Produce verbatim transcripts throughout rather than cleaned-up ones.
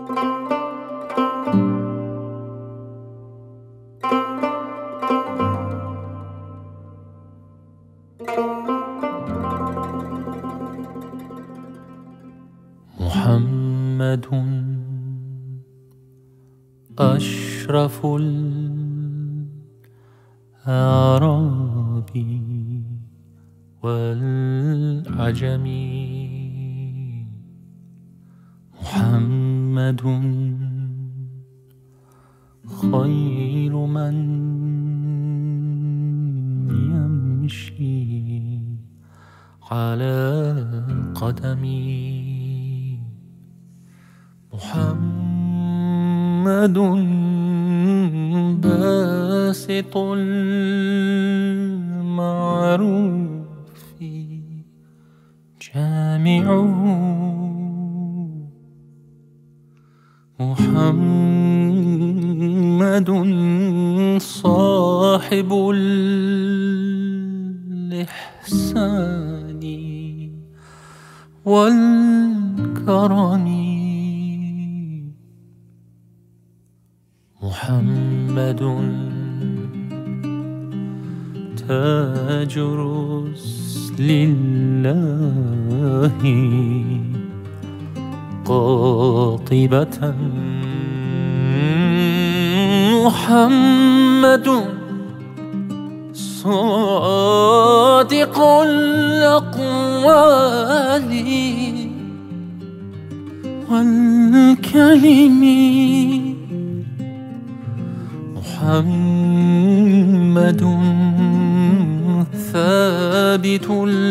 محمد أشرف الأعراب والعجم، محمد خير من يمشي على قدمي، محمد باسط المعروف جامعه، محمد صاحب الإحسان والكرم، محمد تاج رسل الله قاطبة، محمد صادق الأقوال والكلم، محمد ثابت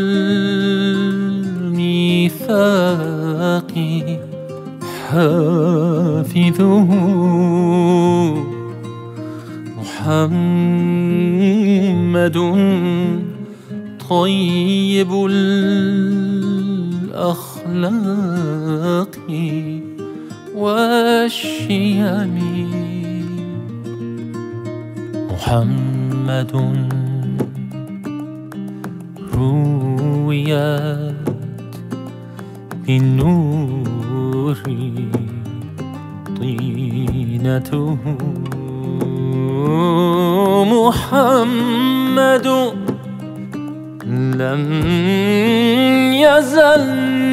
الميثاق حافظه، محمد طيب الأخلاق والشيم، محمد رويت بالنور طينته، محمد لم يزل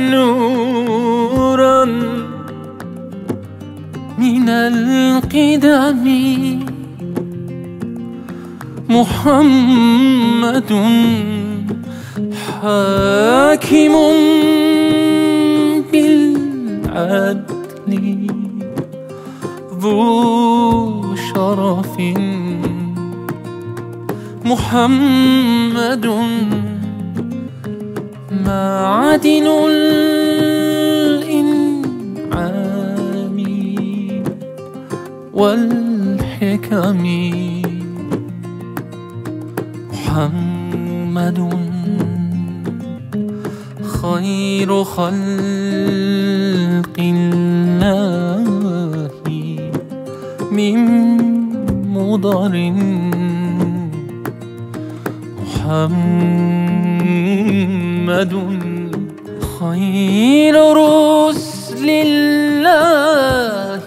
نورا من القدم، محمد حاكم بالعدل ذو شرف، محمد معدن الإنعام والحكم، محمد خير خلق الله من مضر، محمد خير رسل الله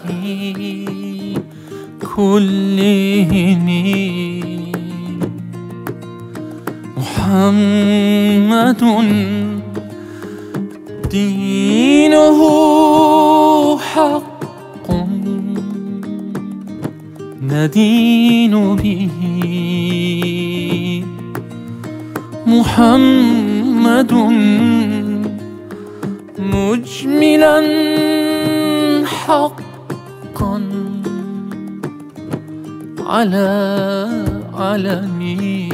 كلهم، محمد دينه حق ندين به، محمد مجملا حقا على علمي.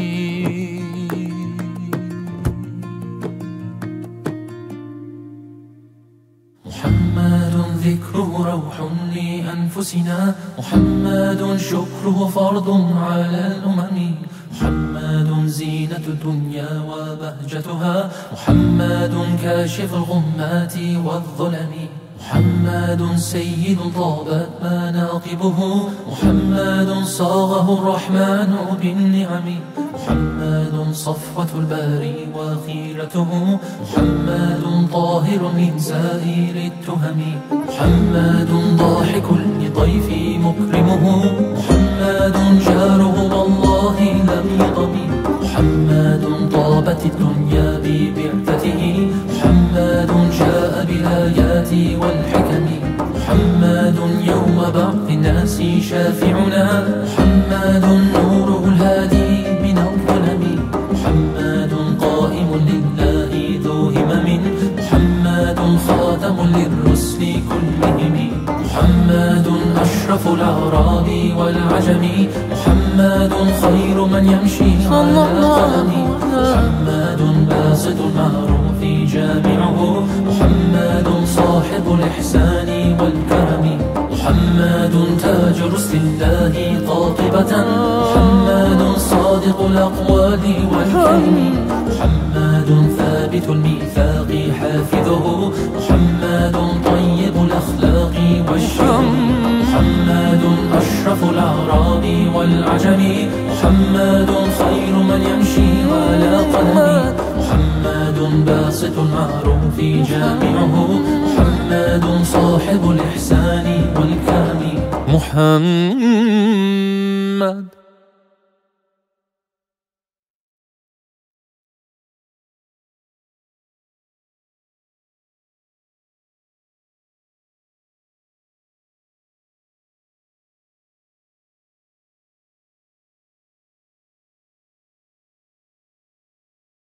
محمد ذكره روح لأنفسنا، محمد شكره فرض على الأمم، محمد زينة الدنيا وبهجتها، محمد كاشف الغمات والظلم، محمد سيد طابت مناقبه، محمد صاغه الرحمن بالنعم، محمد صفوة الباري وخيرته، محمد طاهر من سائر التهم، محمد ضاحك لضيف مكرمه، محمد جاره والله لم يضم، محمد طابت الدنيا ببعثته، محمد جاء بالآيات والحكم، محمد يوم بعث الناس شافعنا، محمد نوره الهادي من الظلم، محمد قائم لله ذو همم، محمد خاتم للرسل كلهم، محمد أشرف الأعراب والعجم، محمد خير من يمشي على قدم، محمد باسط المعروف جامعه، محمد صاحب الإحسان والكرم، محمد تاج رسل الله قاطبة، محمد صادق الأقوال والكلم، محمد ثابت الميثاق حافظه، محمد طيب الأخلاق والشرم، محمد أشرف الأعراب والعجم، محمد خير من يمشي على قدم، محمد باسط المعروف جامعه، محمد صاحب الإحسان والكرم. محمد